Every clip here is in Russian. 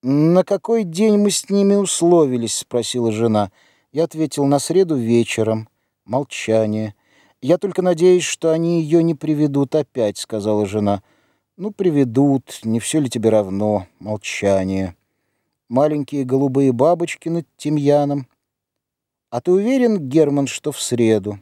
«На какой день мы с ними условились?» — спросила жена. Я ответил: «На среду вечером». Молчание. «Я только надеюсь, что они ее не приведут опять», — сказала жена. «Ну, приведут, не все ли тебе равно?» Молчание. Маленькие голубые бабочки над тимьяном. «А ты уверен, Герман, что в среду?»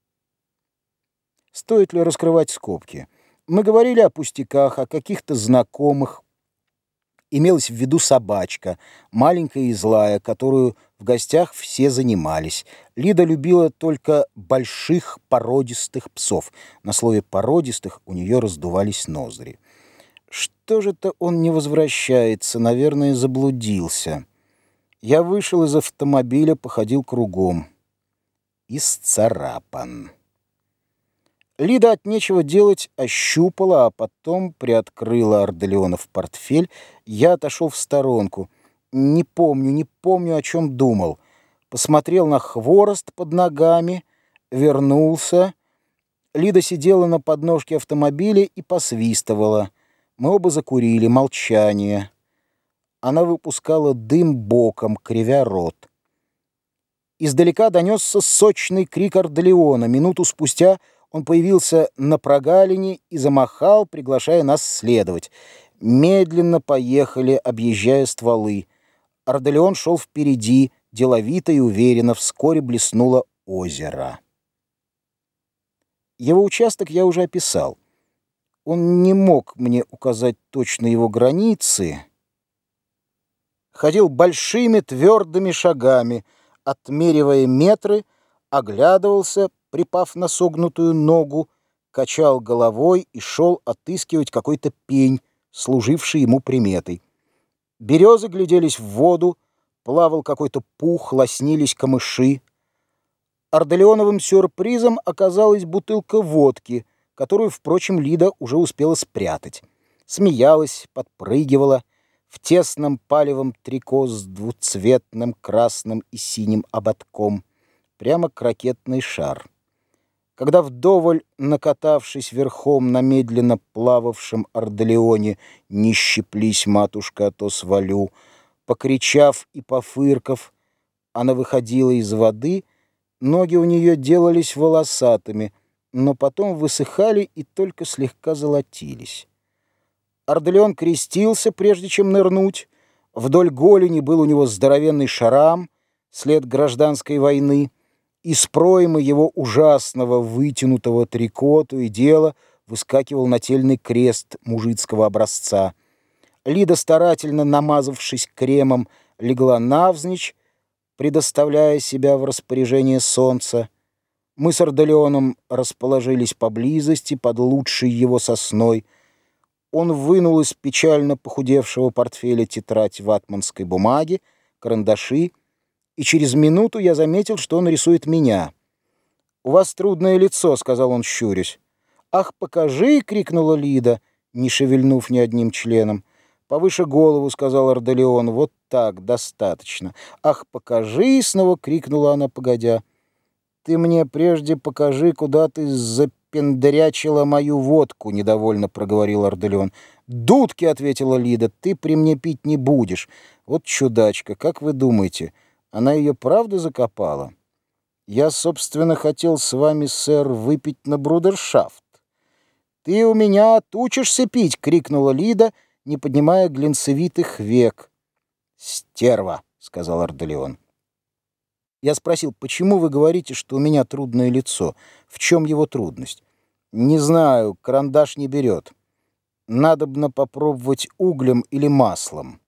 Стоит ли раскрывать скобки? Мы говорили о пустяках, о каких-то знакомых. Имелась в виду собачка, маленькая и злая, которую в гостях все занимались. Лида любила только больших породистых псов. На слове «породистых» у нее раздувались ноздри. Что же-то он не возвращается, наверное, заблудился. Я вышел из автомобиля, походил кругом. Исцарапан. Лида от нечего делать ощупала, а потом приоткрыла Арделеонов портфель. Я отошел в сторонку. Не помню, о чем думал. Посмотрел на хворост под ногами, вернулся. Лида сидела на подножке автомобиля и посвистывала. Мы оба закурили, молчание. Она выпускала дым боком, кривя рот. Издалека донесся сочный крик Арделеона. Минуту спустя он появился на прогалине и замахал, приглашая нас следовать. Медленно поехали, объезжая стволы. Арделеон шел впереди, деловито и уверенно. Вскоре блеснуло озеро. Его участок я уже описал. Он не мог мне указать точно его границы. Ходил большими твердыми шагами, отмеривая метры, оглядывался, припав на согнутую ногу, качал головой и шел отыскивать какой-то пень, служивший ему приметой. Березы гляделись в воду, плавал какой-то пух, лоснились камыши. Арделеоновым сюрпризом оказалась бутылка водки, которую, впрочем, Лида уже успела спрятать. Смеялась, подпрыгивала в тесном палевом трико с двуцветным красным и синим ободком, прямо как ракетный шар. Когда вдоволь накатавшись верхом на медленно плававшем Арделеоне, не щеплись, матушка, а то свалю, покричав и пофырков, она выходила из воды, ноги у нее делались волосатыми, но потом высыхали и только слегка золотились. Арделеон крестился, прежде чем нырнуть. Вдоль голени был у него здоровенный шрам, след гражданской войны. Из проймы его ужасного вытянутого трико то и дело выскакивал нательный крест мужицкого образца. Лида, старательно намазавшись кремом, легла навзничь, предоставляя себя в распоряжение солнца. Мы с Арделеоном расположились поблизости, под лучшей его сосной. Он вынул из печально похудевшего портфеля тетрадь ватманской бумаги, карандаши, и через минуту я заметил, что он рисует меня. «У вас трудное лицо», — сказал он, щурясь. «Ах, покажи!» — крикнула Лида, не шевельнув ни одним членом. «Повыше голову», — сказал Арделеон. «Вот так, достаточно». «Ах, покажи!» — снова крикнула она, погодя. «Ты мне прежде покажи, куда ты запендрячила мою водку», — недовольно проговорил Арделеон. «Дудки», — ответила Лида, — «ты при мне пить не будешь». «Вот чудачка, как вы думаете, она ее правда закопала?» «Я, собственно, хотел с вами, сэр, выпить на брудершафт». «Ты у меня отучишься пить!» — крикнула Лида, не поднимая глинцевитых век. «Стерва!» — сказал Арделеон. Я спросил: «Почему вы говорите, что у меня трудное лицо? В чем его трудность?» «Не знаю, карандаш не берет. Надобно попробовать углем или маслом».